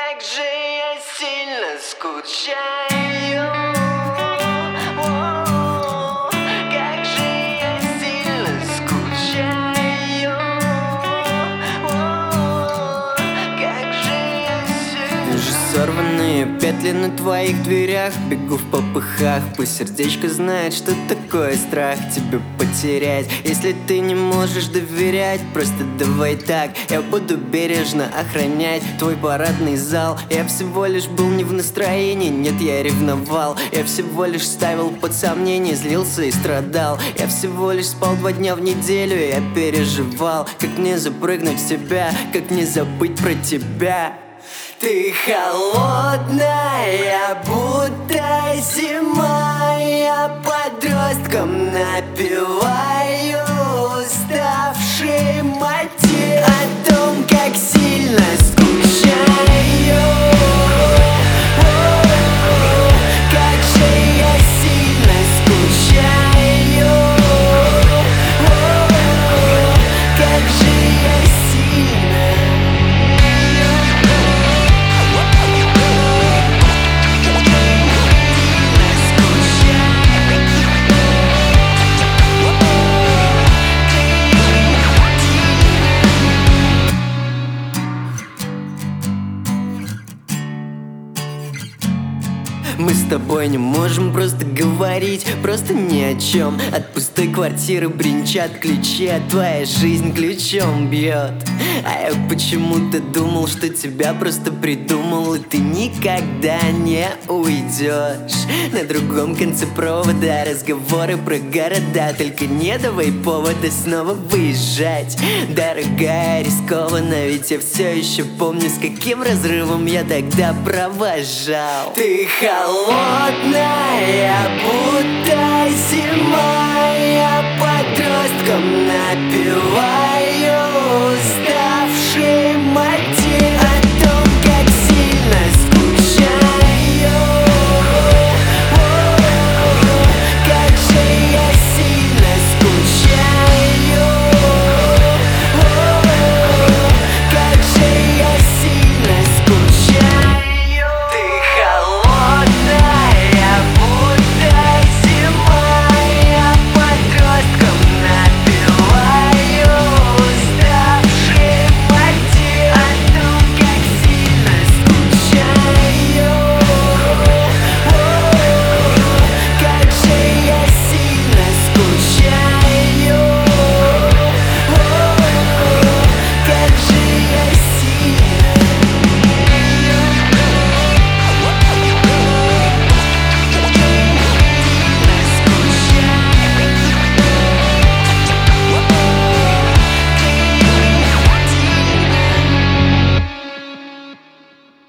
Как же я сильно скучаю. Как же я сильно скучаю. Как же я сильно. Вижу сорванные петли на твоих дверях. Бегу в попыхах, пусть сердечко знает, что такое страх тебя потерять. Если ты не можешь доверять, просто давай так. Я буду бережно охранять твой парадный зал. Я всего лишь был не в настроении, нет, я ревновал. Я всего лишь ставил под сомнение, злился и страдал. Я всего лишь спал 2 дня в неделю, я переживал. Как мне запрыгнуть в себя, как не забыть про тебя. Ты холодная, будто зима. Я подростком напеваю уставший мотив о том, как сильно скучаю. Как же я сильно скучаю. Как же я сильно. Мы с тобой не можем просто говорить, просто ни о чем. От пустой квартиры бренчат ключи, а твоя жизнь ключом бьет. А я почему-то думал, что тебя просто придумал, и ты никогда не уйдешь. На другом конце провода разговоры про города, только не давай повода снова выезжать. Дорогая, рискованно, ведь я все еще помню, с каким разрывом я тогда провожал. Ты холодная, будто зима. Я подростком напеваю